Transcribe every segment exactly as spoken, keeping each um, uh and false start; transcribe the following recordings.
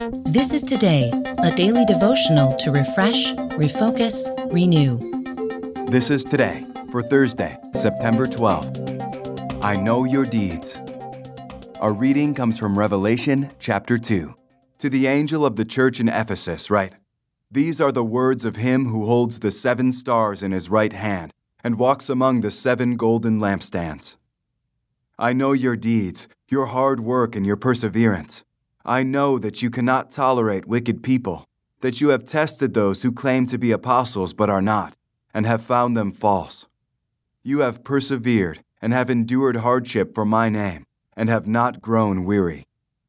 This is Today, a daily devotional to refresh, refocus, renew. This is Today for Thursday, September twelfth. I know your deeds. Our reading comes from Revelation chapter two. To the angel of the church in Ephesus write, These are the words of him who holds the seven stars in his right hand and walks among the seven golden lampstands. I know your deeds, your hard work and your perseverance. I know that you cannot tolerate wicked people, that you have tested those who claim to be apostles but are not, and have found them false. You have persevered and have endured hardship for my name, and have not grown weary.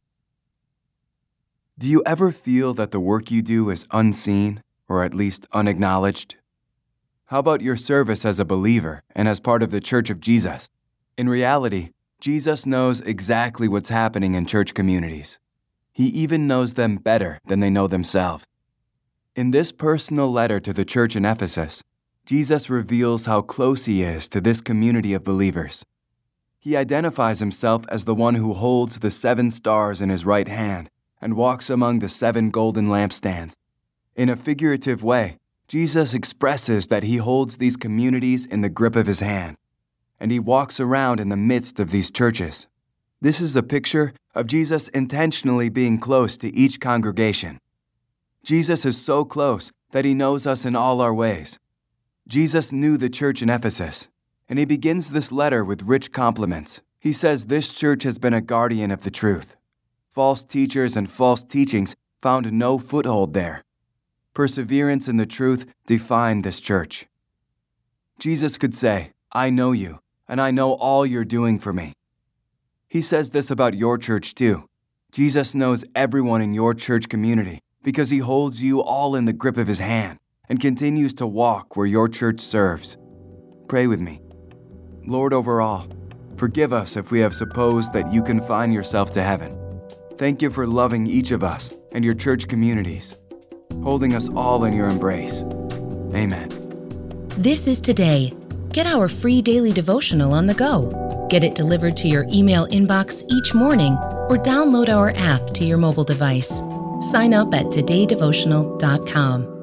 Do you ever feel that the work you do is unseen, or at least unacknowledged? How about your service as a believer and as part of the Church of Jesus? In reality, Jesus knows exactly what's happening in church communities. He even knows them better than they know themselves. In this personal letter to the church in Ephesus, Jesus reveals how close he is to this community of believers. He identifies himself as the one who holds the seven stars in his right hand and walks among the seven golden lampstands. In a figurative way, Jesus expresses that he holds these communities in the grip of his hand, and he walks around in the midst of these churches. This is a picture of Jesus intentionally being close to each congregation. Jesus is so close that he knows us in all our ways. Jesus knew the church in Ephesus, and he begins this letter with rich compliments. He says this church has been a guardian of the truth. False teachers and false teachings found no foothold there. Perseverance in the truth defined this church. Jesus could say, I know you, and I know all you're doing for me. He says this about your church too. Jesus knows everyone in your church community because he holds you all in the grip of his hand and continues to walk where your church serves. Pray with me. Lord over all, forgive us if we have supposed that you confine yourself to heaven. Thank you for loving each of us and your church communities, holding us all in your embrace. Amen. This is Today. Get our free daily devotional on the go. Get it delivered to your email inbox each morning or download our app to your mobile device. Sign up at today devotional dot com.